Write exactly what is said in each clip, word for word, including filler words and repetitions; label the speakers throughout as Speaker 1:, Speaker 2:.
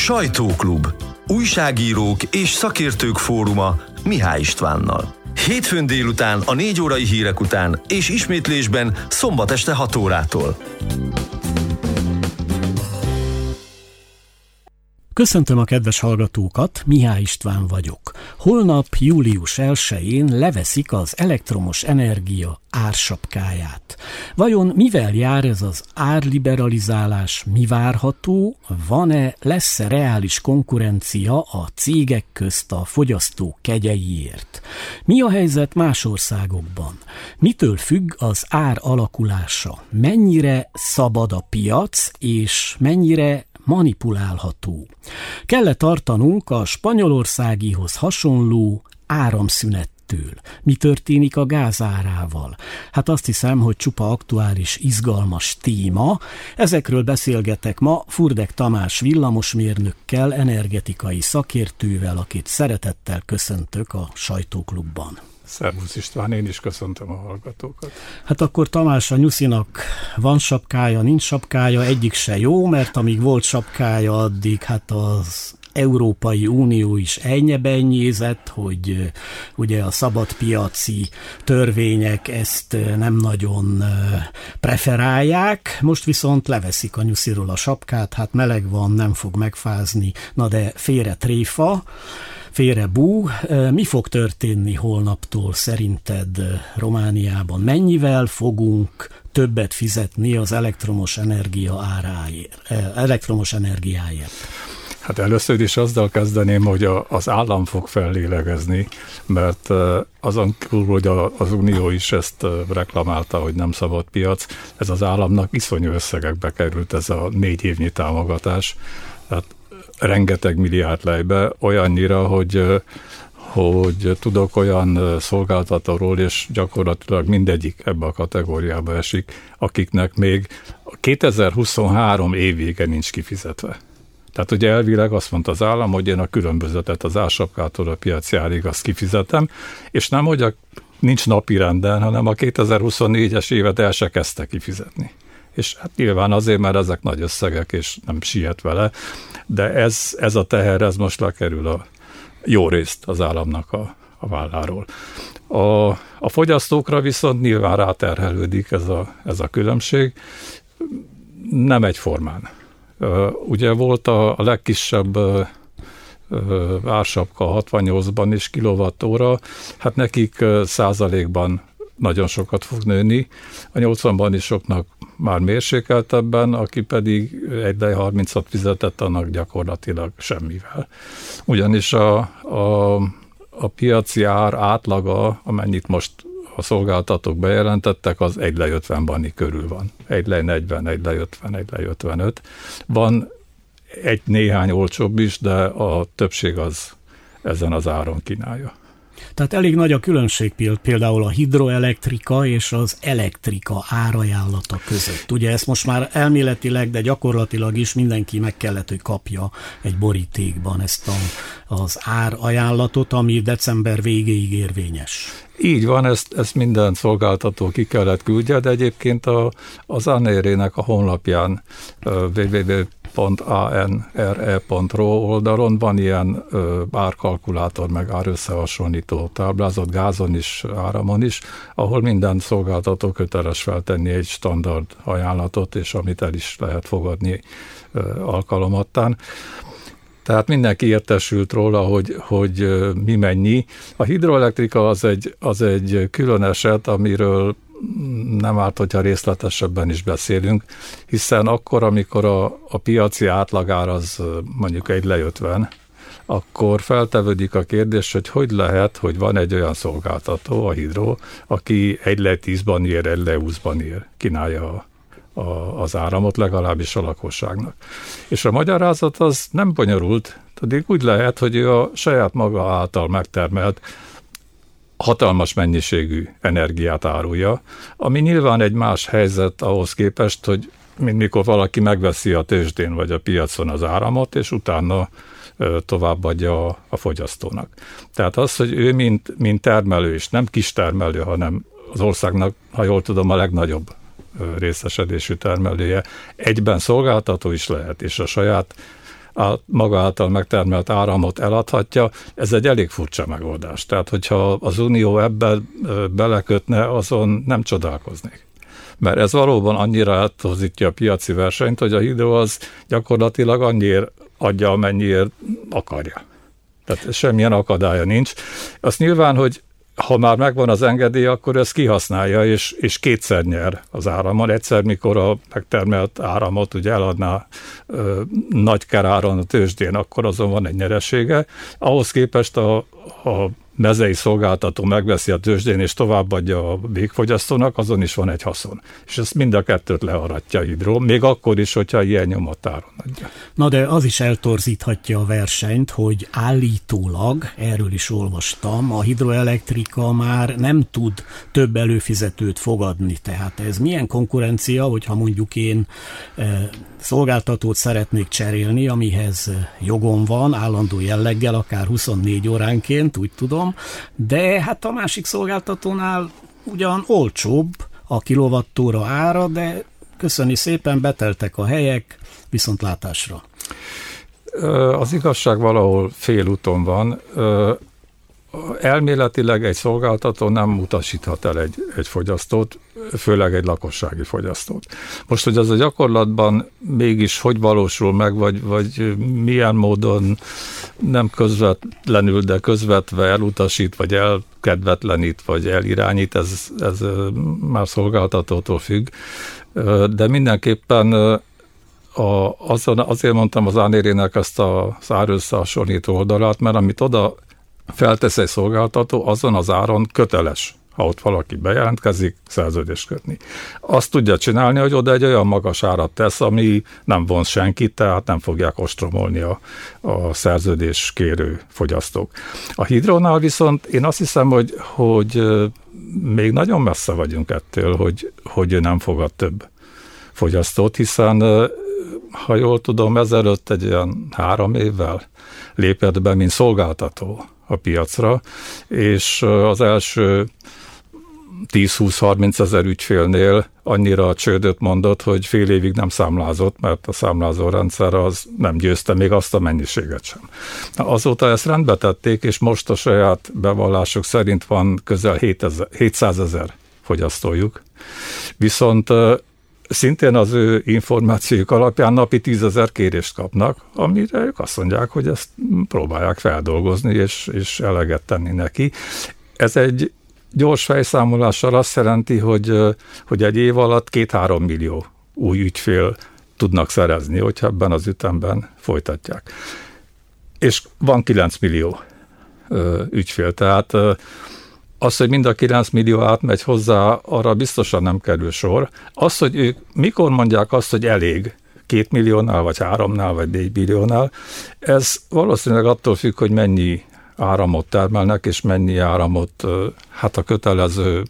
Speaker 1: Sajtóklub. Újságírók és szakértők fóruma Mihály Istvánnal. Hétfőn délután a négy órai hírek után és ismétlésben szombat este hat órától.
Speaker 2: Köszöntöm a kedves hallgatókat, Mihály István vagyok. Holnap, július elsején leveszik az elektromos energia ársapkáját. Vajon mivel jár ez az árliberalizálás, mi várható, van-e, lesz-e reális konkurencia a cégek közt a fogyasztók kegyeiért? Mi a helyzet más országokban? Mitől függ az ár alakulása? Mennyire szabad a piac, és mennyire manipulálható? Kell-e tartanunk a spanyolországihoz hasonló áramszünettől? Mi történik a gázárával? Hát azt hiszem, hogy csupa aktuális, izgalmas téma. Ezekről beszélgetek ma Furdek Tamás villamosmérnökkel, energetikai szakértővel, akit szeretettel köszöntök a Sajtóklubban.
Speaker 3: Szervusz István, én is köszöntöm a hallgatókat.
Speaker 2: Hát akkor Tamás, a nyuszinak van sapkája, nincs sapkája, egyik se jó, mert amíg volt sapkája, addig hát az Európai Unió is ennyebennyézett, hogy ugye a szabadpiaci törvények ezt nem nagyon preferálják, most viszont leveszik a nyusziról a sapkát, hát meleg van, nem fog megfázni, na de félre tréfa, félre bú. Mi fog történni holnaptól szerinted Romániában? Mennyivel fogunk többet fizetni az elektromos energia áráért, elektromos energiáért?
Speaker 3: Hát először is azzal kezdeném, hogy a, az állam fog fellélegezni, mert azon kívül, hogy a, az Unió is ezt reklamálta, hogy nem szabad piac, ez az államnak iszonyú összegekbe került ez a négy évnyi támogatás. Tehát rengeteg milliárd lejbe, olyannyira, hogy, hogy tudok olyan szolgáltatóról, és gyakorlatilag mindegyik ebbe a kategóriába esik, akiknek még kétezer-huszonhárom év vége nincs kifizetve. Tehát ugye elvileg azt mondta az állam, hogy én a különbözetet az ársapkától a piaci árig azt kifizetem, és nem, hogy a, nincs napi renden, hanem a kétezer-huszonnégyes évet el se kezdte kifizetni. És hát nyilván azért, mert ezek nagy összegek, és nem siet vele, de ez, ez a teher, ez most lekerül a jó részt az államnak a, a válláról. A, a fogyasztókra viszont nyilván ráterhelődik ez a, ez a különbség, nem egyformán. Ugye volt a, a legkisebb ársapka hatvannyolcban is kilowattóra, hát nekik százalékban nagyon sokat fog nőni, a nyolcvanban is soknak már mérsékeltebben, aki pedig egy lej harmincat fizetett, annak gyakorlatilag semmivel. Ugyanis a, a, a piaci ár átlaga, amennyit most a szolgáltatók bejelentettek, az egy lej ötven bani körül van. egy lej negyven, egy lej ötven, egy lej ötvenöt. Van egy néhány olcsóbb is, de a többség az ezen az áron kínálja.
Speaker 2: Tehát elég nagy a különbség például a hidroelektrika és az elektrika árajánlata között. Ugye ezt most már elméletileg, de gyakorlatilag is mindenki meg kellett, hogy kapja egy borítékban ezt a, az árajánlatot, ami december végéig érvényes.
Speaker 3: Így van, ezt, ezt minden szolgáltató ki kellett küldje, de egyébként a, az á en er é-nek a honlapján double-u double-u double-u pont a n r e pont r o oldalon van ilyen ö, árkalkulátor, meg árösszehasonlító táblázat, gázon is, áramon is, ahol minden szolgáltató köteles feltenni egy standard ajánlatot, és amit el is lehet fogadni ö, alkalomattán. Tehát mindenki értesült róla, hogy, hogy mi mennyi. A hidroelektrika az egy, az egy külön eset, amiről nem árt, hogyha részletesebben is beszélünk, hiszen akkor, amikor a, a piaci átlagár az mondjuk egy lej ötven, akkor feltevődik a kérdés, hogy hogy lehet, hogy van egy olyan szolgáltató, a hidro, aki egy lej tízban ér, egy lej húszban ér, kínálja a A, az áramot, legalábbis a lakosságnak. És a magyarázat az nem bonyolult, pedig úgy lehet, hogy ő a saját maga által megtermelt hatalmas mennyiségű energiát árulja, ami nyilván egy más helyzet ahhoz képest, hogy mint mikor valaki megveszi a tőzsdén vagy a piacon az áramot, és utána továbbadja a, a fogyasztónak. Tehát az, hogy ő mint, mint termelő, és nem kis termelő, hanem az országnak, ha jól tudom, a legnagyobb részesedésű termelője, egyben szolgáltató is lehet, és a saját a maga által megtermelt áramot eladhatja, ez egy elég furcsa megoldás. Tehát, hogyha az Unió ebben belekötne, azon nem csodálkoznék. Mert ez valóban annyira eltorzítja a piaci versenyt, hogy a hidro az gyakorlatilag annyiért adja, amennyiért akarja. Tehát semmilyen akadálya nincs. Azt nyilván, hogy ha már megvan az engedély, akkor ezt kihasználja, és, és kétszer nyer az áramon. Egyszer, mikor a megtermelt áramot ugye eladná ö, nagy keráron a tőzsdén, akkor azon van egy nyeresége. Ahhoz képest a, a mezei szolgáltató megveszi a tőzsdén, és továbbadja a végfogyasztónak, azon is van egy haszon. És ezt mind a kettőt learatja a hidro, még akkor is, hogyha ilyen nyomott áron adja.
Speaker 2: Na de az is eltorzíthatja a versenyt, hogy állítólag, erről is olvastam, a hidroelektrika már nem tud több előfizetőt fogadni. Tehát ez milyen konkurencia, hogyha mondjuk én e, szolgáltatót szeretnék cserélni, amihez jogom van, állandó jelleggel, akár huszonnégy óránként, úgy tudom, de hát a másik szolgáltatónál ugyan olcsóbb a kilovattóra ára, de köszöni szépen, beteltek a helyek, viszontlátásra.
Speaker 3: Az igazság valahol félúton van. Elméletileg egy szolgáltató nem utasíthat el egy, egy fogyasztót, főleg egy lakossági fogyasztót. Most, hogy az a gyakorlatban mégis hogy valósul meg, vagy, vagy milyen módon nem közvetlenül, de közvetve elutasít, vagy elkedvetlenít, vagy elirányít, ez, ez már szolgáltatótól függ. De mindenképpen a, azon, azért mondtam az Ánérének ezt az árösszehasonlító oldalát, mert amit oda feltesz egy szolgáltató, azon az áron köteles, ha ott valaki bejelentkezik, szerződést kötni. Azt tudja csinálni, hogy oda egy olyan magas árat tesz, ami nem vonz senkit, tehát nem fogják ostromolni a, a szerződés kérő fogyasztók. A hidrónál viszont én azt hiszem, hogy, hogy még nagyon messze vagyunk ettől, hogy, hogy ő nem fogad több fogyasztót, hiszen ha jól tudom, ezelőtt egy olyan három évvel lépett be, mint szolgáltató a piacra, és az első tíz-húsz-harminc ezer ügyfélnél annyira csődöt mondott, hogy fél évig nem számlázott, mert a számlázó rendszer az nem győzte még azt a mennyiséget sem. Azóta ezt rendbe tették, és most a saját bevallások szerint van közel hétszázezer fogyasztójuk. Viszont szintén az ő információk alapján napi tízezer kérést kapnak, amire ők azt mondják, hogy ezt próbálják feldolgozni, és, és eleget tenni neki. Ez egy gyors fejszámolással azt jelenti, hogy, hogy egy év alatt két-három millió új ügyfél tudnak szerezni, hogyha ebben az ütemben folytatják. És van kilenc millió ügyfél, tehát az, hogy mind a kilenc millió átmegy hozzá, arra biztosan nem kerül sor. Az, hogy ők mikor mondják azt, hogy elég, két milliónál, vagy háromnál, vagy négy milliónál, ez valószínűleg attól függ, hogy mennyi áramot termelnek, és mennyi áramot, hát a kötelező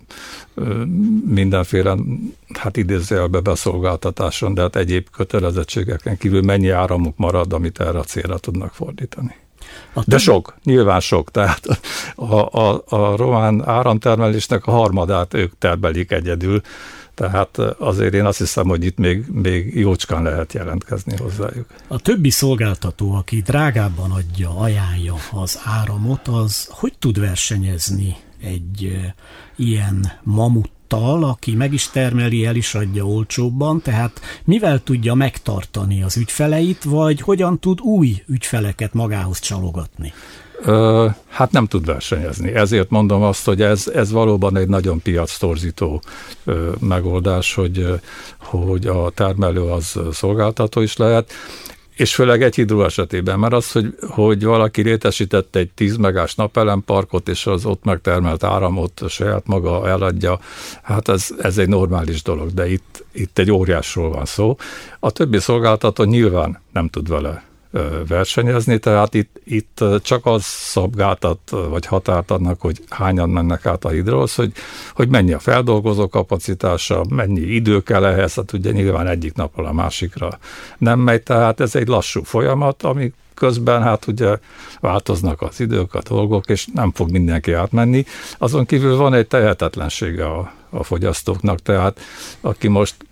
Speaker 3: mindenféle, hát idézőjelbe beszolgáltatáson, de hát egyéb kötelezettségeken kívül mennyi áramuk marad, amit erre a célra tudnak fordítani. De sok, nyilván sok, tehát a, a, a román áramtermelésnek a harmadát ők termelik egyedül, tehát azért én azt hiszem, hogy itt még, még jócskán lehet jelentkezni hozzájuk. A
Speaker 2: többi szolgáltató, aki drágábban adja, ajánlja az áramot, az hogy tud versenyezni egy e, ilyen mamuttal, aki meg is termeli, el is adja olcsóbban, tehát mivel tudja megtartani az ügyfeleit, vagy hogyan tud új ügyfeleket magához csalogatni?
Speaker 3: Ö, hát nem tud versenyezni. Ezért mondom azt, hogy ez, ez valóban egy nagyon piactorzító ö, megoldás, hogy, hogy a termelő az szolgáltató is lehet, és főleg egy hidró esetében, mert az, hogy, hogy valaki létesítette egy tíz megás napelemparkot, és az ott megtermelt áramot saját maga eladja, hát ez, ez egy normális dolog, de itt, itt egy óriásról van szó. A többi szolgáltató nyilván nem tud vele versenyezni, tehát itt, itt csak az szabgáltat, vagy határt adnak, hogy hányan mennek át a hidróhoz, hogy, hogy mennyi a feldolgozó kapacitása, mennyi idő kell ehhez, hát ugye nyilván egyik napról a másikra nem megy, tehát ez egy lassú folyamat, ami közben hát ugye változnak az idők, a dolgok, és nem fog mindenki átmenni. Azon kívül van egy tehetetlensége a, a fogyasztóknak, tehát aki most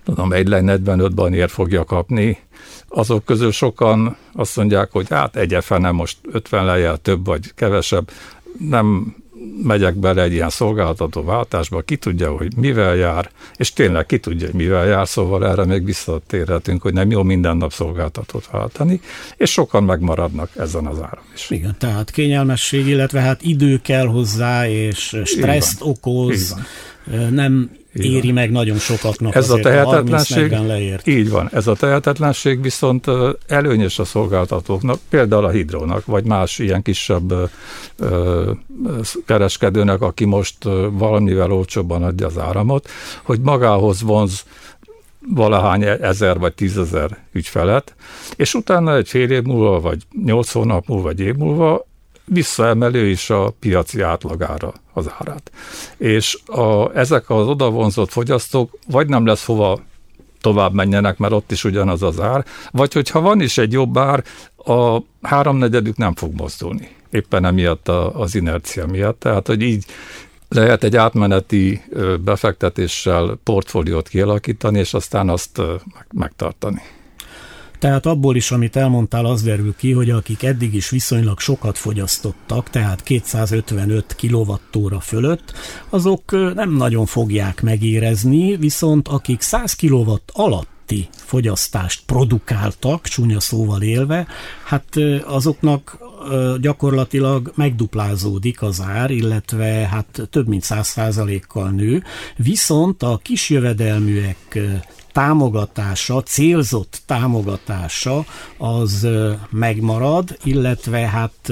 Speaker 3: tudom, egy lej negyvenöt banyért fogja kapni. Azok közül sokan azt mondják, hogy hát egy fene most ötven lejjel több vagy kevesebb, nem megyek bele egy ilyen szolgáltató váltásba, ki tudja, hogy mivel jár, és tényleg ki tudja, hogy mivel jár, szóval erre még visszatérhetünk, hogy nem jó minden nap szolgáltatót váltani, és sokan megmaradnak ezen az áron is.
Speaker 2: Igen, tehát kényelmesség, illetve hát idő kell hozzá, és stresszt okoz, nem éri meg nagyon sokaknak
Speaker 3: ez
Speaker 2: azért
Speaker 3: a tehetetlenség,
Speaker 2: a leért.
Speaker 3: Így van, ez a tehetetlenség viszont előnyös a szolgáltatóknak, például a Hidrónak, vagy más ilyen kisebb ö, kereskedőnek, aki most valamivel olcsóbban adja az áramot, hogy magához vonz valahány ezer vagy tízezer ügyfelet, és utána egy fél év múlva, vagy nyolc hónap múlva, vagy év múlva visszaemelő is a piaci átlagára az árát. És a, ezek az odavonzott fogyasztók vagy nem lesz hova tovább menjenek, mert ott is ugyanaz az ár, vagy hogyha van is egy jobb ár, a háromnegyedük nem fog mozdulni. Éppen emiatt a, az inercia miatt. Tehát, hogy így lehet egy átmeneti befektetéssel portfóliót kialakítani, és aztán azt megtartani.
Speaker 2: Tehát abból is, amit elmondtál, az derül ki, hogy akik eddig is viszonylag sokat fogyasztottak, tehát kétszázötvenöt kilowattóra fölött, azok nem nagyon fogják megérezni, viszont akik száz kilowatt alatti fogyasztást produkáltak, csúnya szóval élve, hát azoknak gyakorlatilag megduplázódik az ár, illetve hát több mint száz százalékkal nő, viszont a kisjövedelműek támogatása, célzott támogatása az megmarad, illetve hát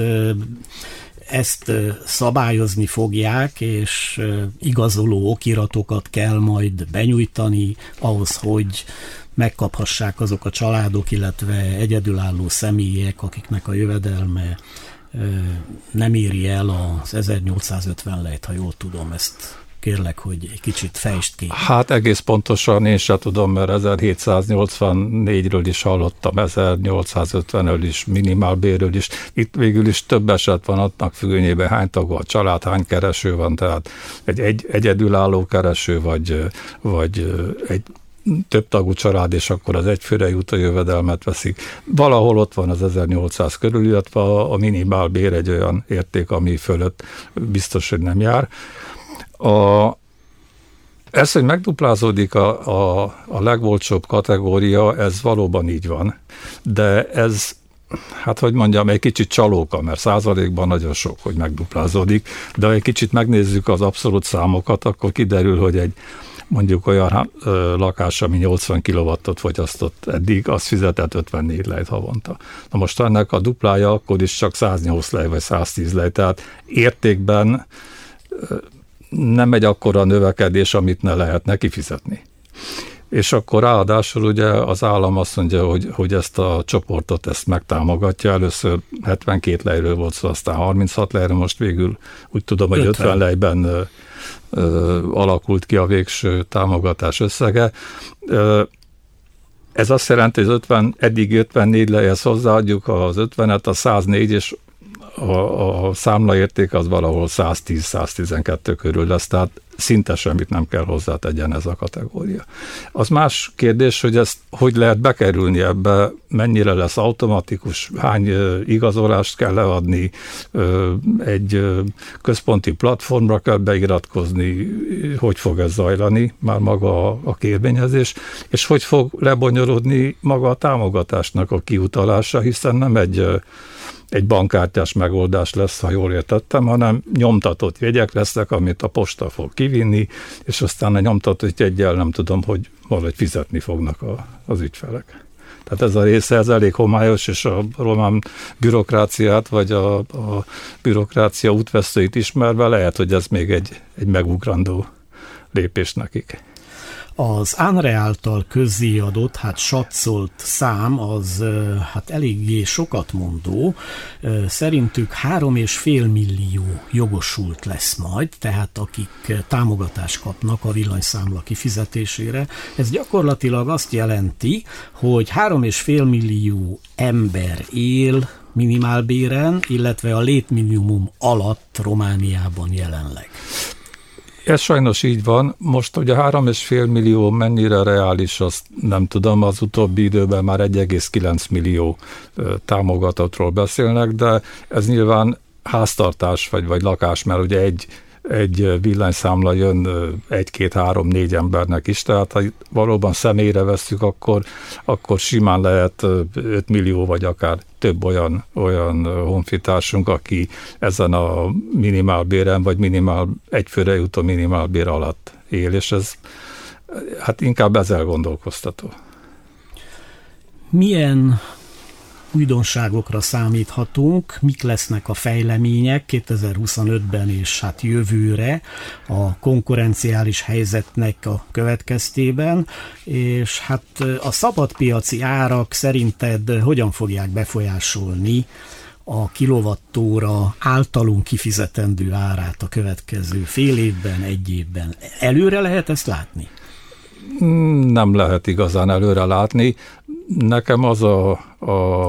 Speaker 2: ezt szabályozni fogják, és igazoló okiratokat kell majd benyújtani ahhoz, hogy megkaphassák azok a családok, illetve egyedülálló személyek, akiknek a jövedelme nem éri el az ezernyolcszázötven lejt, ha jól tudom, ezt kérlek, hogy egy kicsit fejtsd ki.
Speaker 3: Hát egész pontosan én sem tudom, mert ezerhétszáznyolcvannégyről is hallottam, ezernyolcszázötvenről is, minimálbérről is. Itt végül is több eset van annak függvényében, hány tagú a család, hány kereső van, tehát egy, egy egyedülálló kereső, vagy, vagy egy több tagú család, és akkor az egyfőre jutó jövedelmet veszik. Valahol ott van az ezernyolcszáz körül, illetve a, a minimálbér egy olyan érték, ami fölött biztos, hogy nem jár. A, ez, hogy megduplázódik a, a, a legolcsóbb kategória, ez valóban így van, de ez, hát hogy mondjam, egy kicsit csalóka, mert százalékban nagyon sok, hogy megduplázódik, de ha egy kicsit megnézzük az abszolút számokat, akkor kiderül, hogy egy mondjuk olyan ö, lakás, ami nyolcvan kilowattot fogyasztott eddig, az fizetett ötvennégy lejt havonta. Na most ennek a duplája akkor is csak száznyolc lej vagy száztíz lej, tehát értékben ö, nem egy akkora növekedés, amit ne lehetne kifizetni. És akkor ráadásul ugye az állam azt mondja, hogy, hogy ezt a csoportot ezt megtámogatja. Először hetvenkét lejről volt szó, aztán harminchat lejre, most végül úgy tudom, hogy ötven, ötven lejben ö, ö, alakult ki a végső támogatás összege. Ö, ez azt jelenti, hogy az ötven, eddig ötvennégy lejhez hozzáadjuk az ötvenet, a száznégy, és a, a számlaérték az valahol száztíz száztizenkettő körül lesz, tehát szinte semmit nem kell hozzátegyen ez a kategória. Az más kérdés, hogy ezt hogy lehet bekerülni ebbe, mennyire lesz automatikus, hány igazolást kell leadni, egy központi platformra kell beiratkozni, hogy fog ez zajlani, már maga a, a kérvényezés, és hogy fog lebonyolódni maga a támogatásnak a kiutalása, hiszen nem egy egy bankkártyás megoldás lesz, ha jól értettem, hanem nyomtatott jegyek lesznek, amit a posta fog kivinni, és aztán a nyomtatott jeggyel nem tudom, hogy valahogy fizetni fognak a, az ügyfelek. Tehát ez a része, ez elég homályos, és a román bürokráciát, vagy a, a bürokrácia útvesztőit ismerve lehet, hogy ez még egy, egy megugrandó lépés nekik.
Speaker 2: Az ANRE által közzéadott, hát satszolt szám az hát eléggé sokat mondó. Szerintük három és fél millió jogosult lesz majd, tehát akik támogatást kapnak a villanyszámla kifizetésére. Ez gyakorlatilag azt jelenti, hogy három és fél millió ember él minimálbéren, illetve a létminimum alatt Romániában jelenleg.
Speaker 3: Ez sajnos így van. Most ugye három és fél millió mennyire reális, azt nem tudom, az utóbbi időben már egy egész kilenc millió támogatottról beszélnek, de ez nyilván háztartás vagy, vagy lakás, mert ugye egy, egy villanyszámla jön egy-két-három-négy embernek is, tehát ha valóban személyre vesszük, akkor, akkor simán lehet öt millió vagy akár több olyan, olyan honfitársunk, aki ezen a minimálbéren vagy minimál, egyfőre jutó minimálbér alatt él, és ez hát inkább ezzel gondolkoztató.
Speaker 2: Milyen újdonságokra számíthatunk, mik lesznek a fejlemények kétezer-huszonötben és hát jövőre a konkurenciális helyzetnek a következtében, és hát a szabadpiaci árak szerinted hogyan fogják befolyásolni a kilovattóra általunk kifizetendő árát a következő fél évben, egy évben? Előre lehet ezt látni?
Speaker 3: Nem lehet igazán előre látni. Nekem az, a, a,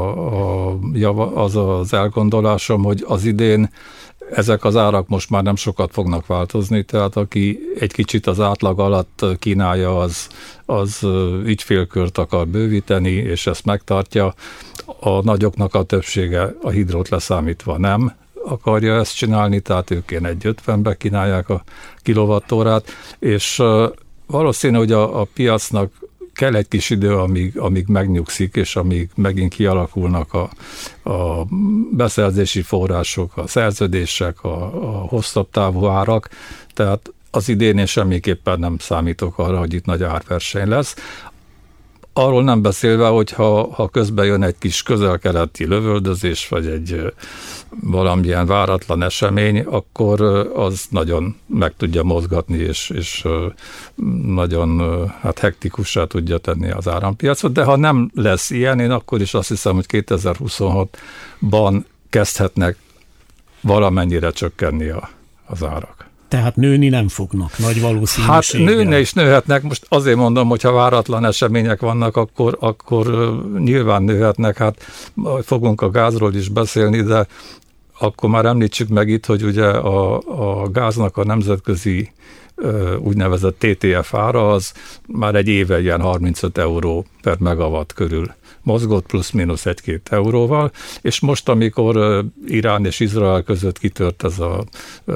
Speaker 3: a, az az elgondolásom, hogy az idén ezek az árak most már nem sokat fognak változni, tehát aki egy kicsit az átlag alatt kínálja, az, az ügyfélkört akar bővíteni, és ezt megtartja. A nagyoknak a többsége, a hidrót leszámítva nem akarja ezt csinálni, tehát ők ilyen egy ötvenbe kínálják a kilovattórát, és valószínű, hogy a, a piacnak kell egy kis idő, amíg, amíg megnyugszik, és amíg megint kialakulnak a, a beszerzési források, a szerződések, a, a hosszabb távú árak, tehát az idén én semmiképpen nem számítok arra, hogy itt nagy árverseny lesz. Arról nem beszélve, hogy ha, ha közben jön egy kis közel-keleti lövöldözés, vagy egy valamilyen váratlan esemény, akkor az nagyon meg tudja mozgatni, és, és nagyon hát hektikussá tudja tenni az árampiacot. De ha nem lesz ilyen, én akkor is azt hiszem, hogy kétezer-huszonhatban kezdhetnek valamennyire csökkenni a, az árak.
Speaker 2: Tehát nőni nem fognak, nagy valószínűséggel.
Speaker 3: Hát nőni is nőhetnek, most azért mondom, hogy ha váratlan események vannak, akkor, akkor nyilván nőhetnek, hát fogunk a gázról is beszélni, de akkor már említsük meg itt, hogy ugye a, a gáznak a nemzetközi úgynevezett té té ef ára az már egy éve ilyen harmincöt euró per megawatt körül mozgott, plusz-minusz egy-két euróval, és most, amikor Irán és Izrael között kitört ez a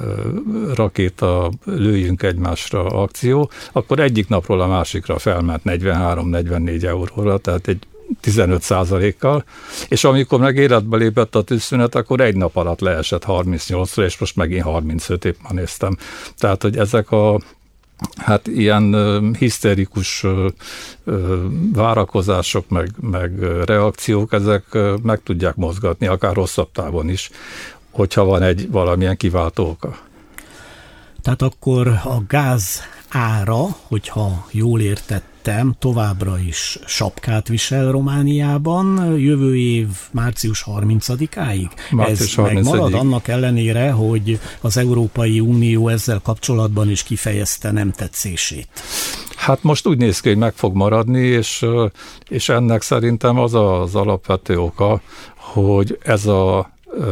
Speaker 3: rakéta lőjünk egymásra akció, akkor egyik napról a másikra felment negyvenhárom-negyvennégy euróra, tehát egy tizenöt százalékkal, és amikor meg életbe lépett a tűzszünet, akkor egy nap alatt leesett harmincnyolcra, és most megint harmincöt, épp ma néztem. Tehát, hogy ezek a hát ilyen uh, hiszterikus uh, uh, várakozások, meg, meg uh, reakciók, ezek uh, meg tudják mozgatni, akár hosszabb távon is, hogyha van egy valamilyen kiváltó oka.
Speaker 2: Tehát akkor a gáz ára, hogyha jól értettem, továbbra is sapkát visel Romániában, jövő év március harmincadikáig. Ez megmarad annak ellenére, hogy az Európai Unió ezzel kapcsolatban is kifejezte nem tetszését.
Speaker 3: Hát most úgy néz ki, hogy meg fog maradni, és, és ennek szerintem az az alapvető oka, hogy ez a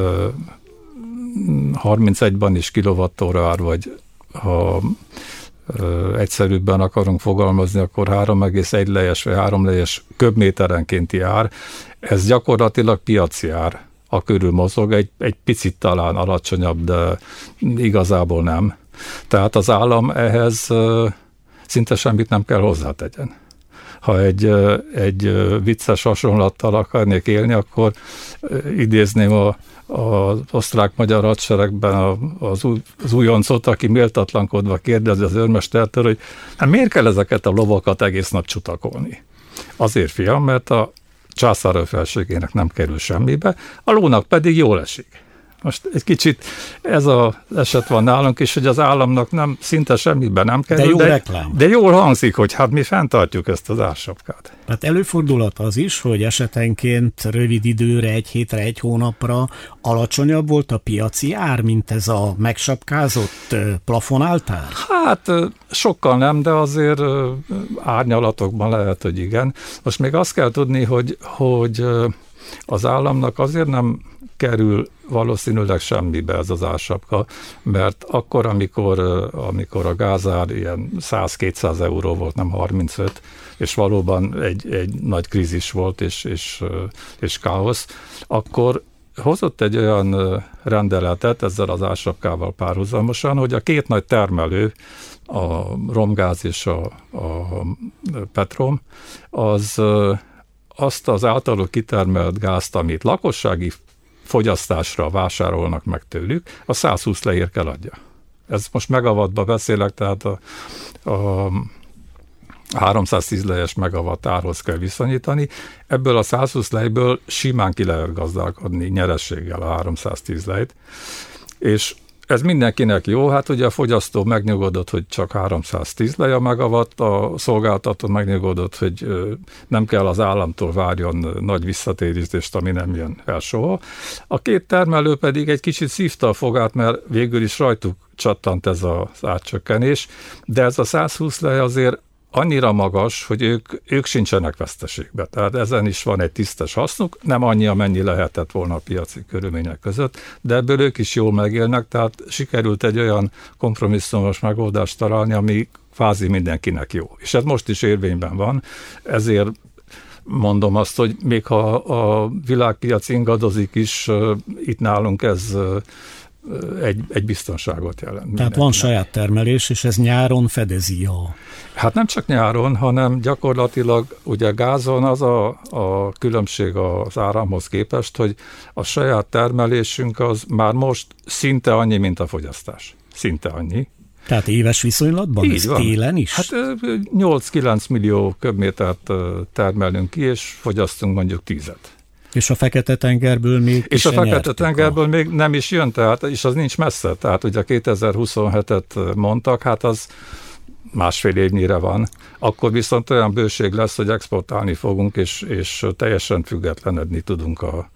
Speaker 3: harmincegyben is kilovattóra ár, vagy ha egyszerűbben akarunk fogalmazni, akkor három egész egy lejes vagy három lejes köbméterenkénti ár, ez gyakorlatilag piaci ár, a körül mozog, egy, egy picit talán alacsonyabb, de igazából nem. Tehát az állam ehhez szinte semmit nem kell hozzátegyen. Ha egy, egy vicces hasonlattal akarnék élni, akkor idézném a az osztrák-magyar hadseregben az, új, az újoncot, aki méltatlankodva kérdezi az őrmestertől, hogy hát miért kell ezeket a lovakat egész nap csutakolni? Azért, fiam, mert a császár felségének nem kerül semmibe, a lónak pedig jól esik. Most egy kicsit ez az eset van nálunk is, hogy az államnak nem, szinte semmiben nem kerül.
Speaker 2: De jó de, reklám.
Speaker 3: De jól hangzik, hogy hát mi fenntartjuk ezt az ársapkát.
Speaker 2: Hát előfordulhat az is, hogy esetenként rövid időre, egy hétre, egy hónapra alacsonyabb volt a piaci ár, mint ez a megsapkázott plafonáltár?
Speaker 3: Hát sokkal nem, de azért árnyalatokban lehet, hogy igen. Most még azt kell tudni, hogy, hogy Az államnak azért nem kerül valószínűleg semmibe ez az ársapka, mert akkor, amikor, amikor a gázár ilyen száz-kétszáz euró volt, nem harmincöt, és valóban egy, egy nagy krízis volt, és, és, és káosz, akkor hozott egy olyan rendeletet ezzel az ársapkával párhuzamosan, hogy a két nagy termelő, a romgáz és a, a petrom, az azt az általuk kitermelt gázt, amit lakossági fogyasztásra vásárolnak meg tőlük, a száz húsz lejért kell adja. Ez most megawattba beszélek, tehát a, a háromszáztíz lejes megawatt árhoz kell viszonyítani. Ebből a száz húsz lejből simán ki lehet gazdálkodni nyerességgel a háromszáztíz lejt, és ez mindenkinek jó, hát ugye a fogyasztó megnyugodott, hogy csak háromszáztíz lej a megawatt, a szolgáltató megnyugodott, hogy nem kell az államtól várjon nagy visszatérítést, ami nem jön el soha. A két termelő pedig egy kicsit szívta a fogát, mert végül is rajtuk csattant ez az árcsökkenés, de ez a száz húsz lej azért annyira magas, hogy ők, ők sincsenek veszteségbe. Tehát ezen is van egy tisztes hasznuk, nem annyi, amennyi lehetett volna a piaci körülmények között, de ebből ők is jól megélnek, tehát sikerült egy olyan kompromisszumos megoldást találni, ami kvázi mindenkinek jó. És ez most is érvényben van, ezért mondom azt, hogy még ha a világpiac ingadozik is, itt nálunk ez egy, egy biztonságot jelent.
Speaker 2: Tehát
Speaker 3: mindenkinek.
Speaker 2: Van saját termelés, és ez nyáron fedezi a...
Speaker 3: Hát nem csak nyáron, hanem gyakorlatilag ugye gázon az a, a különbség az áramhoz képest, hogy a saját termelésünk az már most szinte annyi, mint a fogyasztás. Szinte annyi.
Speaker 2: Tehát éves viszonylatban?
Speaker 3: Így
Speaker 2: ez
Speaker 3: van.
Speaker 2: Télen is?
Speaker 3: Hát nyolc-kilenc millió köbmétert termelünk ki, és fogyasztunk mondjuk tízet.
Speaker 2: És a Fekete-tengerből még
Speaker 3: És a Fekete-tengerből még nem is jön, tehát, és az nincs messze. Tehát ugye kétezer-huszonhetet mondtak, hát az másfél évnyire van. Akkor viszont olyan bőség lesz, hogy exportálni fogunk, és, és teljesen függetlenedni tudunk a,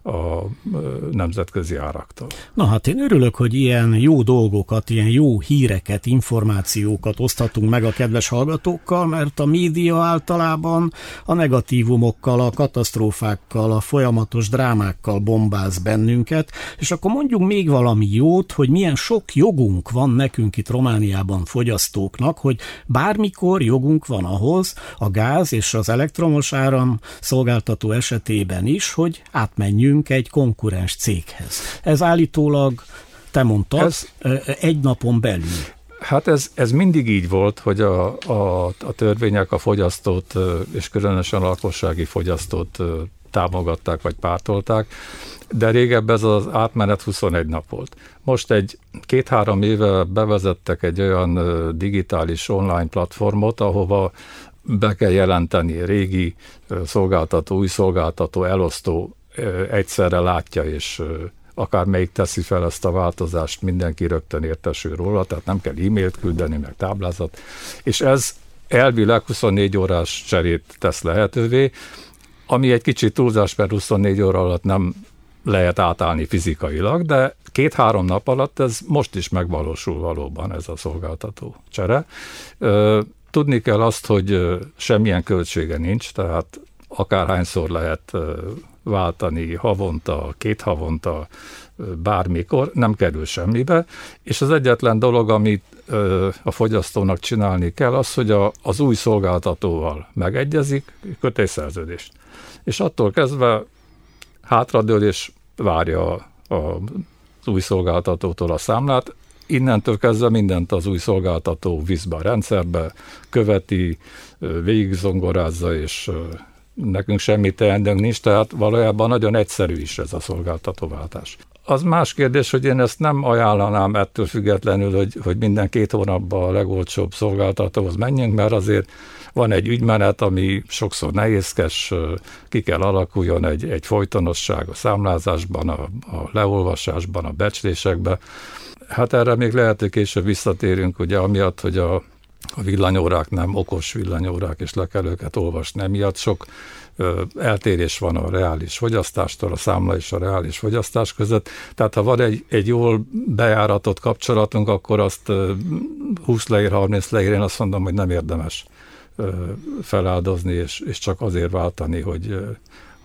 Speaker 3: a nemzetközi áraktól.
Speaker 2: Na hát én örülök, hogy ilyen jó dolgokat, ilyen jó híreket, információkat oszthatunk meg a kedves hallgatókkal, mert a média általában a negatívumokkal, a katasztrófákkal, a folyamatos drámákkal bombáz bennünket, és akkor mondjunk még valami jót, hogy milyen sok jogunk van nekünk itt Romániában fogyasztóknak, hogy bármikor jogunk van ahhoz, a gáz és az elektromos áram szolgáltató esetében is, hogy átmenjünk egy konkurens céghez. Ez állítólag, te mondtad, ez, egy napon belül.
Speaker 3: Hát ez, ez mindig így volt, hogy a, a, a törvények a fogyasztót, és különösen a lakossági fogyasztót támogatták vagy pártolták, de régebb ez az átmenet huszonegy nap volt. Most egy két-három éve bevezettek egy olyan digitális online platformot, ahova be kell jelenteni régi szolgáltató, új szolgáltató, elosztó egyszerre látja, és akármelyik teszi fel ezt a változást, mindenki rögtön értesül róla, tehát nem kell e-mailt küldeni, meg táblázat. És ez elvileg huszonnégy órás cserét tesz lehetővé, ami egy kicsit túlzás, mert huszonnégy óra alatt nem lehet átállni fizikailag, de két-három nap alatt ez most is megvalósul valóban, ez a szolgáltató csere. Tudni kell azt, hogy semmilyen költsége nincs, tehát akárhányszor lehet váltani, havonta, két havonta, bármikor, nem kerül semmibe, és az egyetlen dolog, amit a fogyasztónak csinálni kell, az, hogy a, az új szolgáltatóval megegyezik, köt egy szerződést. És attól kezdve hátradől és várja a, a, az új szolgáltatótól a számlát, innentől kezdve mindent az új szolgáltató visz be a rendszerbe, követi, végigzongorázza, és nekünk semmi teendőnk nincs, tehát valójában nagyon egyszerű is ez a szolgáltatóváltás. Az más kérdés, hogy én ezt nem ajánlanám ettől függetlenül, hogy, hogy minden két hónapban a legolcsóbb szolgáltatóhoz menjünk, mert azért van egy ügymenet, ami sokszor nehézkes, ki kell alakuljon egy, egy folytonosság a számlázásban, a, a leolvasásban, a becslésekben. Hát erre még lehet, hogy később visszatérünk, ugye amiatt, hogy a, a villanyórák nem okos villanyórák, és le kell őket olvasni. Emiatt sok ö, eltérés van a reális fogyasztástól, a számla és a reális fogyasztás között. Tehát ha van egy, egy jól bejáratott kapcsolatunk, akkor azt ö, húsz leír, harminc leír, én azt mondom, hogy nem érdemes ö, feláldozni, és, és csak azért váltani, hogy, ö,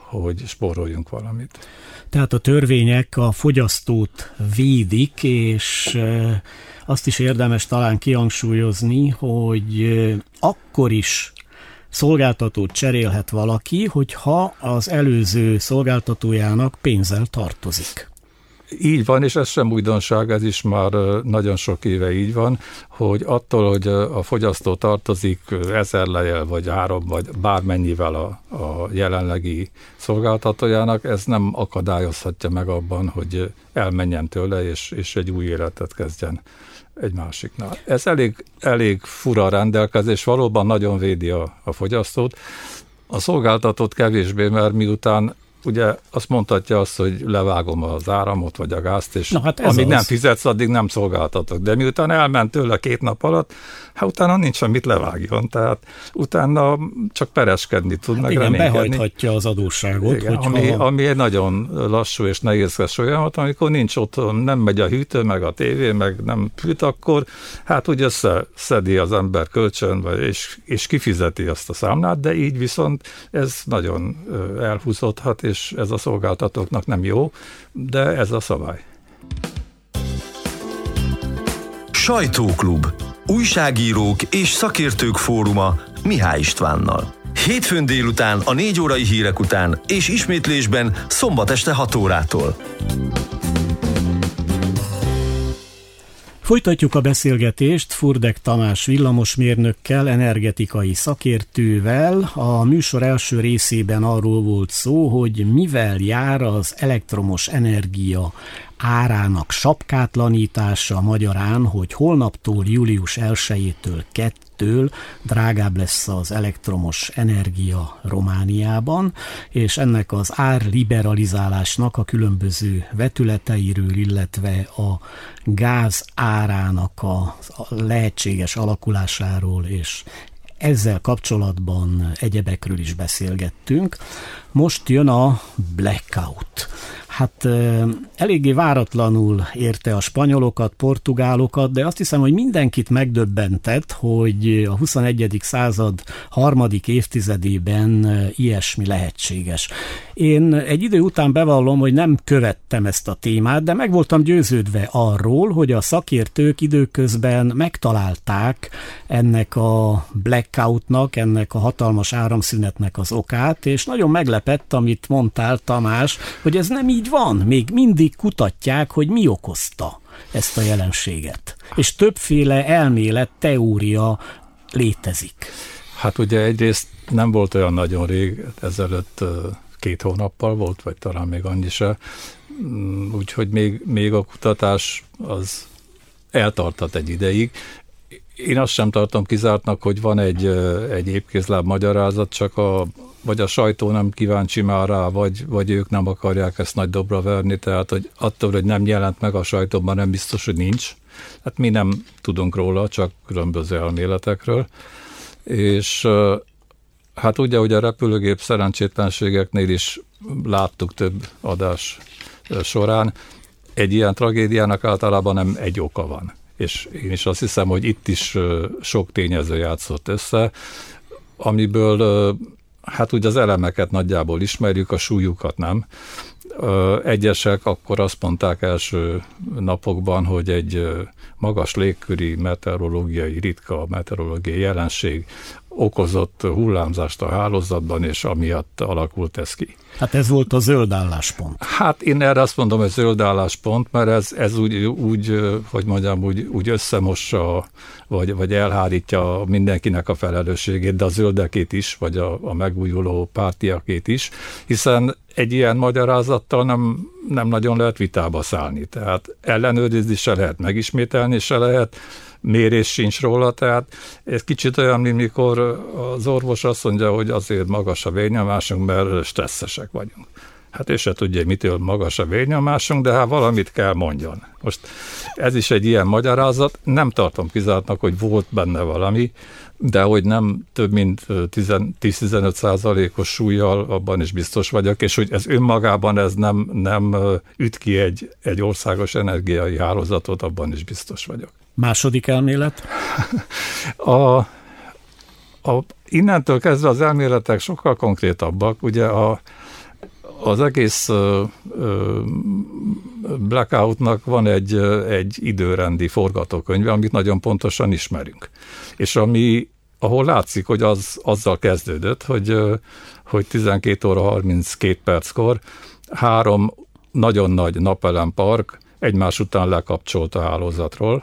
Speaker 3: hogy spóroljunk valamit.
Speaker 2: Tehát a törvények a fogyasztót védik, és azt is érdemes talán kihangsúlyozni, hogy akkor is szolgáltatót cserélhet valaki, hogyha az előző szolgáltatójának pénzzel tartozik.
Speaker 3: Így van, és ez sem újdonság, ez is már nagyon sok éve így van, hogy attól, hogy a fogyasztó tartozik ezer lejjel, vagy három, vagy bármennyivel a, a jelenlegi szolgáltatójának, ez nem akadályozhatja meg abban, hogy elmenjen tőle, és, és egy új életet kezdjen egy másiknál. Ez elég, elég fura rendelkezés, valóban nagyon védi a, a fogyasztót. A szolgáltatót kevésbé, mert miután ugye azt mondhatja azt, hogy levágom az áramot vagy a gázt, és hát amíg az. nem fizetsz, addig nem szolgáltatok. De miután elment tőle két nap alatt, hát utána nincs semmit levágjon, tehát utána csak pereskedni tud, hát meg
Speaker 2: igen,
Speaker 3: reménykedni.
Speaker 2: behajthatja az adósságot.
Speaker 3: Igen, hogyha... ami, ami egy nagyon lassú és nehézkes folyamat, amikor nincs otthon, nem megy a hűtő, meg a tévé, meg nem fűt, akkor hát úgy összeszedi az ember kölcsön, vagy, és, és kifizeti azt a számlát, de így viszont ez nagyon elhúzódhat, és ez a szolgáltatóknak nem jó, de ez a szabály.
Speaker 1: Sajtóklub. Újságírók és szakértők fóruma Mihály Istvánnal. Hétfőn délután a négy órai hírek után, és ismétlésben szombat este hat órától.
Speaker 2: Folytatjuk a beszélgetést Furdek Tamás villamosmérnökkel, energetikai szakértővel. A műsor első részében arról volt szó, hogy mivel jár az elektromos energia árának sapkátlanítása, magyarán, hogy holnaptól, július elsejétől, kettől drágább lesz az elektromos energia Romániában, és ennek az árliberalizálásnak a különböző vetületeiről, illetve a gáz árának a lehetséges alakulásáról és ezzel kapcsolatban egyebekről is beszélgettünk. Most jön a blackout. Hát eléggé váratlanul érte a spanyolokat, portugálokat, de azt hiszem, hogy mindenkit megdöbbentett, hogy a huszonegyedik század harmadik évtizedében ilyesmi lehetséges. Én egy idő után bevallom, hogy nem követtem ezt a témát, de meg voltam győződve arról, hogy a szakértők időközben megtalálták ennek a blackoutnak, ennek a hatalmas áramszünetnek az okát, és nagyon meglepett, amit mondtál, Tamás, hogy ez nem így van. Még mindig kutatják, hogy mi okozta ezt a jelenséget. És többféle elmélet, teória létezik.
Speaker 3: Hát ugye egyrészt nem volt olyan nagyon rég, ezelőtt két hónappal volt, vagy talán még annyi se, úgyhogy még, még a kutatás az eltartott egy ideig. Én azt sem tartom kizártnak, hogy van egy, egy épkézláb magyarázat, csak a, vagy a sajtó nem kíváncsi már rá, vagy, vagy ők nem akarják ezt nagy dobra verni, tehát hogy attól, hogy nem jelent meg a sajtóban, nem biztos, hogy nincs. Hát mi nem tudunk róla, csak különböző elméletekről. És hát ugye, hogy a repülőgép szerencsétlenségeknél is láttuk több adás során, egy ilyen tragédiának általában nem egy oka van. És én is azt hiszem, hogy itt is sok tényező játszott össze, amiből hát ugye az elemeket nagyjából ismerjük, a súlyukat nem. Egyesek akkor azt mondták első napokban, hogy egy magas légköri meteorológiai, ritka meteorológiai jelenség okozott hullámzást a hálózatban, és amiatt alakult ez ki.
Speaker 2: Hát ez volt a zöld álláspont.
Speaker 3: Hát én erre azt mondom, hogy zöld álláspont, mert ez, ez úgy, úgy, hogy mondjam, úgy, úgy összemossa, vagy, vagy elhárítja mindenkinek a felelősségét, de a zöldekét is, vagy a, a megújuló pártiakét is, hiszen egy ilyen magyarázattal nem, nem nagyon lehet vitába szállni. Tehát ellenőrizni se lehet, megismételni se lehet, mérés sincs róla, tehát ez kicsit olyan, mint mikor az orvos azt mondja, hogy azért magas a vérnyomásunk, mert stresszesek vagyunk. Hát ő se tudja, mitől magas a vérnyomásunk, de hát valamit kell mondjon. Most ez is egy ilyen magyarázat, nem tartom kizártnak, hogy volt benne valami, de hogy nem több mint tíz-tizenöt százalékos súlyjal, abban is biztos vagyok, és hogy ez önmagában ez nem, nem üt ki egy, egy országos energiai hálózatot, abban is biztos vagyok.
Speaker 2: Második elmélet?
Speaker 3: A, a, innentől kezdve az elméletek sokkal konkrétabbak. Ugye a, az egész blackoutnak van egy, egy időrendi forgatókönyve, amit nagyon pontosan ismerünk. És ami, ahol látszik, hogy az azzal kezdődött, hogy, hogy tizenkét óra harminckét perckor három nagyon nagy napelempark egymás után lekapcsolt a hálózatról.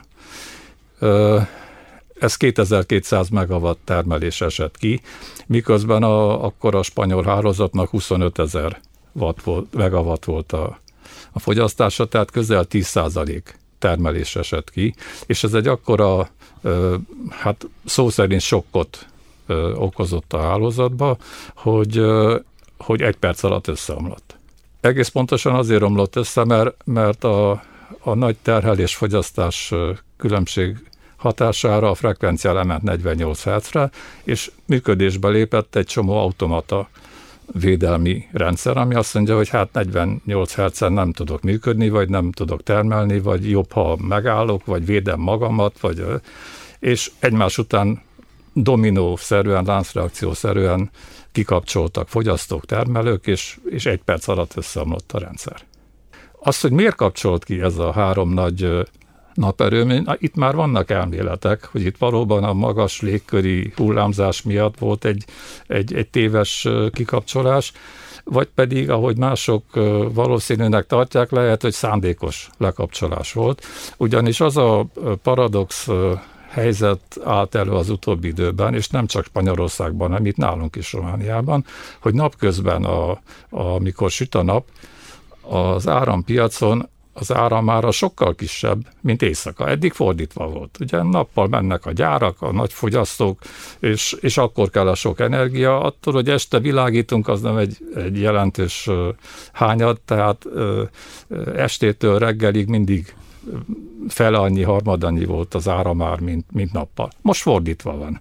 Speaker 3: Ez kétezer-kétszáz megawatt termelés esett ki, miközben a, akkor a spanyol hálózatnak huszonötezer megawatt volt a, a fogyasztása, tehát közel tíz százalék termelés esett ki, és ez egy akkora, hát szó szerint sokkot okozott a hálózatba, hogy, hogy egy perc alatt összeomlott. Egész pontosan azért omlott össze, mert, mert a, a nagy terhelés-fogyasztás különbség hatására a frekvencia lement negyvennyolc hertzre, és működésbe lépett egy csomó automata védelmi rendszer, ami azt mondja, hogy hát negyvennyolc hertzen nem tudok működni, vagy nem tudok termelni, vagy jobb, ha megállok, vagy védem magamat, vagy, és egymás után dominószerűen, láncreakciószerűen kikapcsoltak fogyasztók, termelők, és, és egy perc alatt összeomlott a rendszer. Azt, hogy miért kapcsolt ki ez a három nagy naperőmény, itt már vannak elméletek, hogy itt valóban a magas légköri hullámzás miatt volt egy, egy, egy téves kikapcsolás, vagy pedig, ahogy mások valószínűnek tartják, lehet, hogy szándékos lekapcsolás volt. Ugyanis az a paradox helyzet állt elő az utóbbi időben, és nem csak Spanyolországban, hanem itt nálunk is Romániában, hogy napközben, a, a, amikor süt a nap, az árampiacon az áramára sokkal kisebb, mint éjszaka. Eddig fordítva volt. Ugye nappal mennek a gyárak, a nagy fogyasztók, és, és akkor kell a sok energia. Attól, hogy este világítunk, az nem egy, egy jelentős hányad, tehát estétől reggelig mindig fele annyi, harmad annyi volt az áramár, mint, mint nappal. Most fordítva van.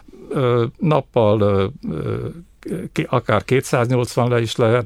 Speaker 3: Nappal akár kétszáznyolcvan le is lehet,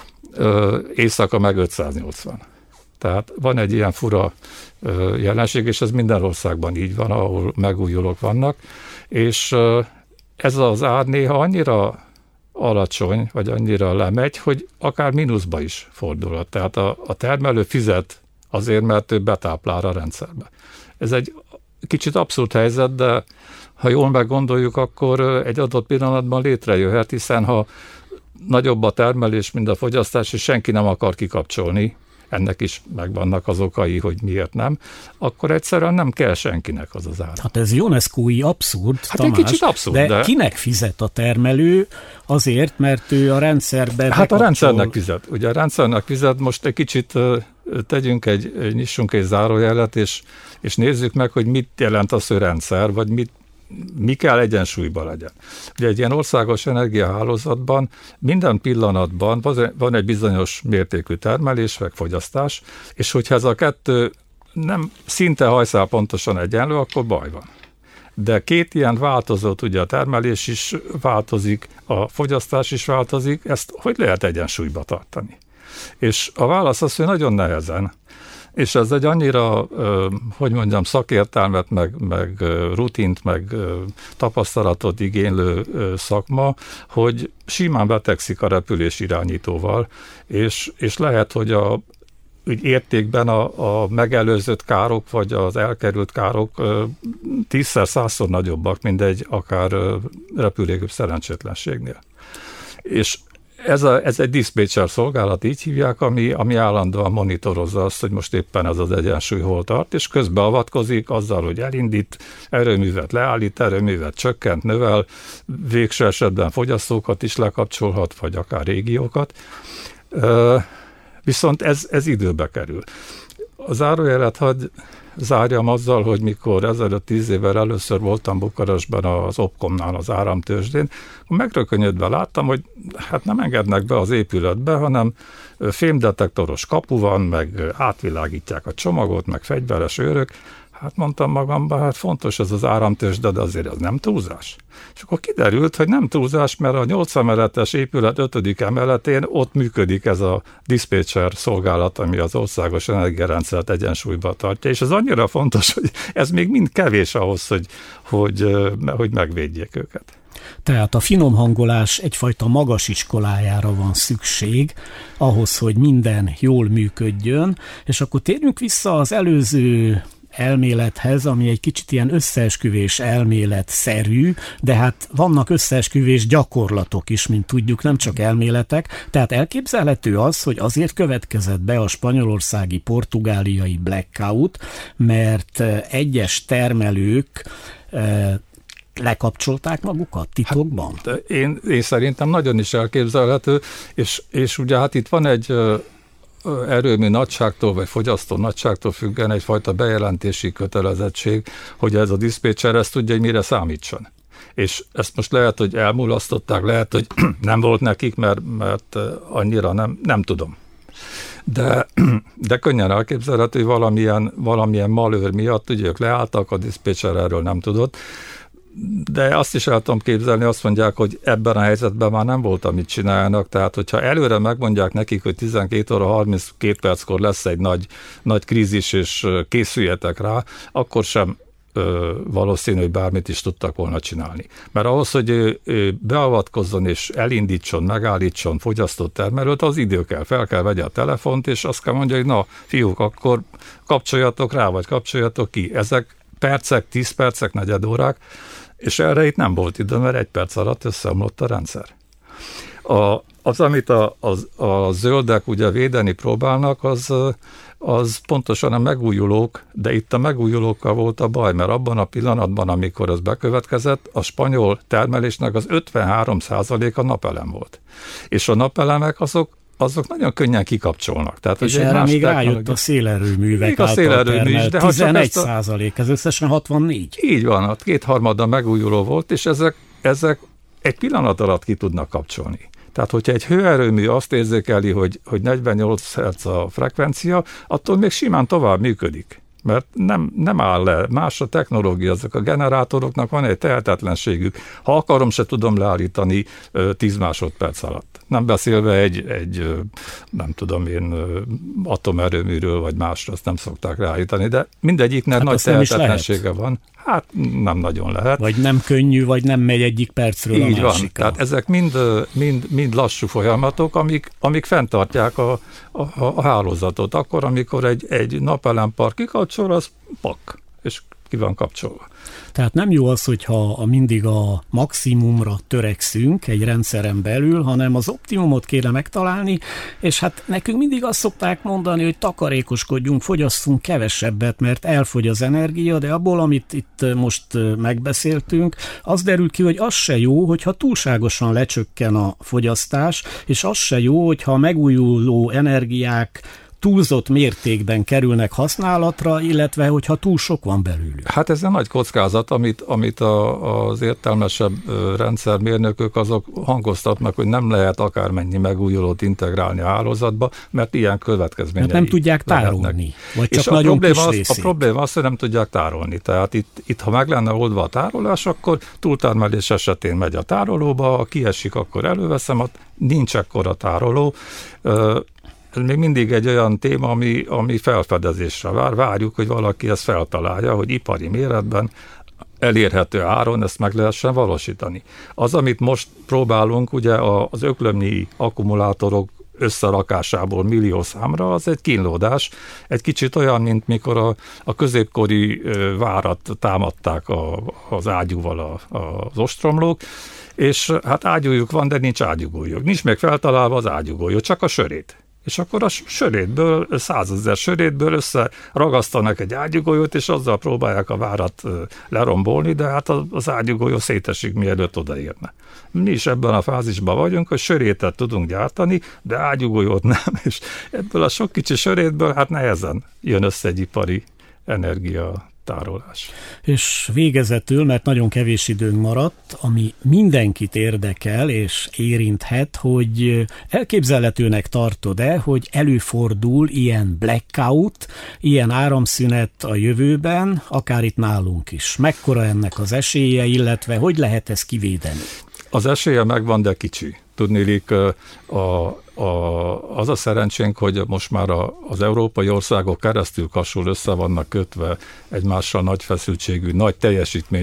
Speaker 3: éjszaka meg ötszáznyolcvan. Tehát van egy ilyen fura jelenség, és ez minden országban így van, ahol megújulók vannak, és ez az ár néha annyira alacsony, vagy annyira lemegy, hogy akár mínuszba is fordulhat. Tehát a, a termelő fizet azért, mert ő betáplál a rendszerbe. Ez egy kicsit abszurd helyzet, de ha jól meggondoljuk, akkor egy adott pillanatban létrejöhet, hiszen ha nagyobb a termelés, mint a fogyasztás, és senki nem akar kikapcsolni, ennek is megvannak az okai, hogy miért nem, akkor egyszerűen nem kell senkinek az az ára.
Speaker 2: Hát ez Ionescu-i abszurd,
Speaker 3: hát
Speaker 2: Tamás,
Speaker 3: egy kicsit abszurd,
Speaker 2: de,
Speaker 3: de
Speaker 2: kinek fizet a termelő? Azért, mert ő a rendszerbe
Speaker 3: Hát
Speaker 2: bekapcsol...
Speaker 3: a rendszernek fizet. Ugye a rendszernek fizet, most egy kicsit tegyünk egy, nyissunk egy zárójelet, és, és nézzük meg, hogy mit jelent az, hogy rendszer, vagy mit mi kell egyensúlyban legyen. Ugye egy ilyen országos energiahálózatban minden pillanatban van egy bizonyos mértékű termelés, meg fogyasztás, és hogyha ez a kettő nem szinte hajszál pontosan egyenlő, akkor baj van. De két ilyen változót, ugye a termelés is változik, a fogyasztás is változik, ezt hogy lehet egyensúlyba tartani? És a válasz az, hogy nagyon nehezen. És ez egy annyira, hogy mondjam, szakértelmet, meg, meg rutint, meg tapasztalatot igénylő szakma, hogy simán betegszik a repülés irányítóval, és, és lehet, hogy a úgy értékben a, a megelőzött károk, vagy az elkerült károk tízszer, százszor nagyobbak, mint egy akár repülőgép szerencsétlenségnél. És Ez, a, ez egy diszpécser szolgálat, így hívják, ami, ami állandóan monitorozza azt, hogy most éppen ez az egyensúly hol tart, és közbeavatkozik azzal, hogy elindít, erőművet leállít, erőművet csökkent, növel, végső esetben fogyasztókat is lekapcsolhat, vagy akár régiókat. Viszont ez, ez időbe kerül. A zárójelet hadd zárjam azzal, hogy mikor ezelőtt tíz évvel először voltam Bukarestben az Opcomnál, az áramtőzsdén, megrökönyödve láttam, hogy hát nem engednek be az épületbe, hanem fémdetektoros kapu van, meg átvilágítják a csomagot, meg fegyveres őrök. Hát mondtam magamban, hát fontos ez az áramtőzsde, de azért az nem túlzás. És akkor kiderült, hogy nem túlzás, mert a nyolc emeletes épület ötödik emeletén ott működik ez a diszpécser szolgálat, ami az országos energiarendszert egyensúlyba tartja, és ez annyira fontos, hogy ez még mind kevés ahhoz, hogy, hogy, hogy megvédjék őket.
Speaker 2: Tehát a finomhangolás egyfajta magas iskolájára van szükség, ahhoz, hogy minden jól működjön, és akkor térjünk vissza az előző elmélethez, ami egy kicsit ilyen összeesküvés elméletszerű, de hát vannak összeesküvés gyakorlatok is, mint tudjuk, nem csak elméletek. Tehát elképzelhető az, hogy azért következett be a spanyolországi, portugáliai blackout, mert egyes termelők lekapcsolták magukat titokban?
Speaker 3: Hát, én, én szerintem nagyon is elképzelhető, és, és ugye hát itt van egy erőmű nagyságtól, vagy fogyasztó nagyságtól függően egyfajta bejelentési kötelezettség, hogy ez a diszpécser ezt tudja, hogy mire számítson. És ezt most lehet, hogy elmulasztották, lehet, hogy nem volt nekik, mert, mert annyira nem, nem tudom. De, de könnyen elképzelhető, hogy valamilyen, valamilyen malőr miatt, ugye ők leálltak, a diszpécser erről nem tudott, de azt is el tudom képzelni, azt mondják, hogy ebben a helyzetben már nem volt, amit csináljanak, tehát hogyha előre megmondják nekik, hogy tizenkét óra harminckét perckor lesz egy nagy, nagy krízis, és készüljetek rá, akkor sem ö, valószínű, hogy bármit is tudtak volna csinálni. Mert ahhoz, hogy ő, ő beavatkozzon és elindítson, megállítson fogyasztott termelőt, az idő kell, fel kell vegye a telefont, és azt kell mondja, hogy na, fiúk, akkor kapcsoljatok rá, vagy kapcsoljatok ki. Ezek percek, tíz percek, negyed órák, és erre itt nem volt idő, mert egy perc alatt összeomlott a rendszer. A, az, amit a, a, a zöldek ugye védeni próbálnak, az, az pontosan a megújulók, de itt a megújulókkal volt a baj, mert abban a pillanatban, amikor ez bekövetkezett, a spanyol termelésnek az ötvenhárom százaléka napelem volt. És a napelemek azok azok nagyon könnyen kikapcsolnak. Tehát,
Speaker 2: és erre még rájött a szélerőművek által
Speaker 3: szélerőmű is,
Speaker 2: de tizenegy százalék, ez összesen hatvannégy.
Speaker 3: Így van, a kétharmada megújuló volt, és ezek, ezek egy pillanat alatt ki tudnak kapcsolni. Tehát, hogyha egy hőerőmű azt érzékeli, hogy, hogy negyvennyolc hertz a frekvencia, attól még simán tovább működik. Mert nem, nem áll le. Más a technológia, ezek a generátoroknak van egy tehetetlenségük. Ha akarom, se tudom leállítani tíz másodperc alatt. Nem beszélve egy, egy nem tudom én, atomerőműről, vagy másra, azt nem szokták leállítani, de mindegyiknek hát nagy tehetetlensége van. Hát nem nagyon lehet.
Speaker 2: Vagy nem könnyű, vagy nem megy egyik percről
Speaker 3: így
Speaker 2: a másikra. Van.
Speaker 3: Tehát ezek mind, mind, mind lassú folyamatok, amik, amik fenntartják a, a, a hálózatot. Akkor, amikor egy, egy napelempark kikapcsol, az pak, és ki van kapcsolva.
Speaker 2: Tehát nem jó az, hogyha a mindig a maximumra törekszünk egy rendszeren belül, hanem az optimumot kéne megtalálni, és hát nekünk mindig azt szokták mondani, hogy takarékoskodjunk, fogyasszunk kevesebbet, mert elfogy az energia, de abból, amit itt most megbeszéltünk, az derül ki, hogy az se jó, hogyha túlságosan lecsökken a fogyasztás, és az se jó, hogyha a megújuló energiák túlzott mértékben kerülnek használatra, illetve hogyha túl sok van belőlük.
Speaker 3: Hát ez egy nagy kockázat, amit, amit a, az értelmesebb rendszermérnökök azok hangoztatnak, hogy nem lehet akármennyi megújulót integrálni a hálózatba, mert ilyen következményei
Speaker 2: mert nem tudják tárolni, lehetnek. Vagy csak
Speaker 3: és
Speaker 2: nagyon
Speaker 3: a probléma,
Speaker 2: kis
Speaker 3: az, a probléma az, hogy nem tudják tárolni. Tehát itt, itt, ha meg lenne oldva a tárolás, akkor túltermelés esetén megy a tárolóba, ha kiesik, akkor előveszem, nincs ekkora tároló. Ez még mindig egy olyan téma, ami, ami felfedezésre vár. Várjuk, hogy valaki ezt feltalálja, hogy ipari méretben elérhető áron ezt meg lehessen valósítani. Az, amit most próbálunk, ugye az öklömnyi akkumulátorok összerakásából millió számra, az egy kínlódás. Egy kicsit olyan, mint mikor a, a középkori várat támadták a, az ágyúval a, a, az ostromlók, és hát ágyújuk van, de nincs ágyugójuk. Nincs még feltalálva az ágyugójuk, csak a sörét. És akkor a sörétből, százezer sörétből összeragasztanak egy ágyugolyót, és azzal próbálják a várat lerombolni, de hát az ágyugolyó szétesik, mielőtt odaérne. Mi is ebben a fázisban vagyunk, hogy sörétet tudunk gyártani, de ágyugolyót nem, és ebből a sok kicsi sörétből hát nehezen jön össze egy ipari energia tárolás.
Speaker 2: És végezetül, mert nagyon kevés időnk maradt, ami mindenkit érdekel és érinthet, hogy elképzelhetőnek tartod-e, hogy előfordul ilyen blackout, ilyen áramszünet a jövőben, akár itt nálunk is. Mekkora ennek az esélye, illetve hogy lehet ezt kivédeni?
Speaker 3: Az esélye megvan, de kicsi. Tudniillik, a A, az a szerencsénk, hogy most már a, az európai országok keresztül kasul össze vannak kötve egymással nagy feszültségű, nagy teljesítményű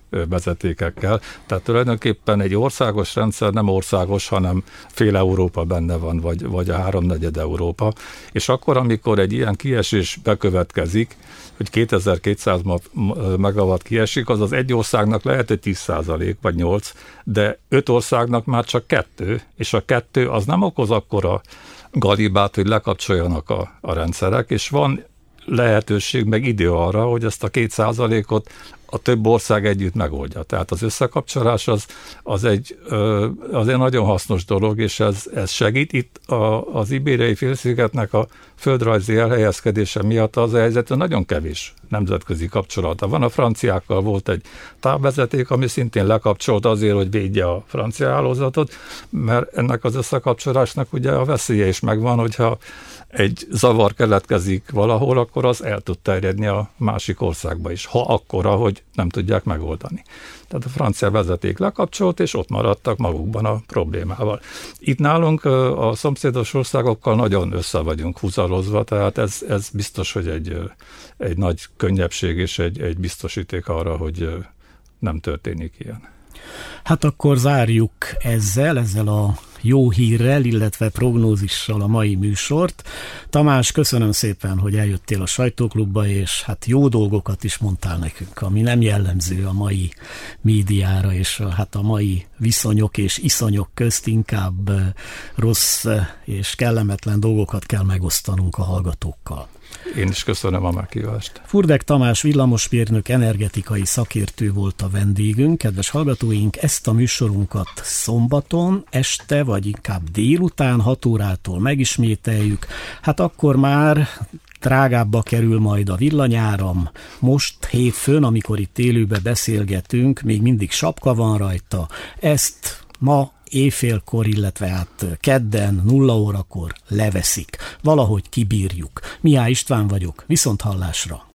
Speaker 3: vezetékekkel. Tehát tulajdonképpen egy országos rendszer nem országos, hanem fél Európa benne van, vagy, vagy a háromnegyed Európa. És akkor, amikor egy ilyen kiesés bekövetkezik, hogy kétezer-kétszáz megawatt kiesik, az az egy országnak lehet, hogy tíz százalék vagy nyolc, de öt országnak már csak kettő, és a kettő az nem okoz akkora galibát, hogy lekapcsoljanak a, a rendszerek, és van lehetőség, meg idő arra, hogy ezt a két százalékot a több ország együtt megoldja. Tehát az összekapcsolás az, az, egy, az egy nagyon hasznos dolog, és ez, ez segít. Itt a, az Ibériai félszigetnek a földrajzi elhelyezkedése miatt az a helyzet, nagyon kevés nemzetközi kapcsolata van. A franciákkal volt egy távvezeték, ami szintén lekapcsolt azért, hogy védje a francia hálózatot, mert ennek az összekapcsolásnak ugye a veszélye is megvan, hogyha egy zavar keletkezik valahol, akkor az el tud terjedni a másik országba is, ha akkora, hogy nem tudják megoldani. Tehát a francia vezeték lekapcsolt, és ott maradtak magukban a problémával. Itt nálunk a szomszédos országokkal nagyon össze vagyunk húzalozva, tehát ez, ez biztos, hogy egy, egy nagy könnyebbség és egy, egy biztosíték arra, hogy nem történik ilyen.
Speaker 2: Hát akkor zárjuk ezzel, ezzel a jó hírrel, illetve prognózissal a mai műsort. Tamás, köszönöm szépen, hogy eljöttél a Sajtóklubba, és hát jó dolgokat is mondtál nekünk, ami nem jellemző a mai médiára, és a, hát a mai viszonyok és iszonyok közt inkább rossz és kellemetlen dolgokat kell megosztanunk a hallgatókkal.
Speaker 3: Én is köszönöm a meghívást.
Speaker 2: Furdek Tamás villamosmérnök energetikai szakértő volt a vendégünk. Kedves hallgatóink, ezt a műsorunkat szombaton este, vagy inkább délután hat órától megismételjük. Hát akkor már drágábbba kerül majd a villanyáram. Most hétfőn, amikor itt élőbe beszélgetünk, még mindig sapka van rajta. Ezt ma éjfélkor, illetve hát kedden, nulla órakor leveszik. Valahogy kibírjuk. Mihály István vagyok, viszont hallásra.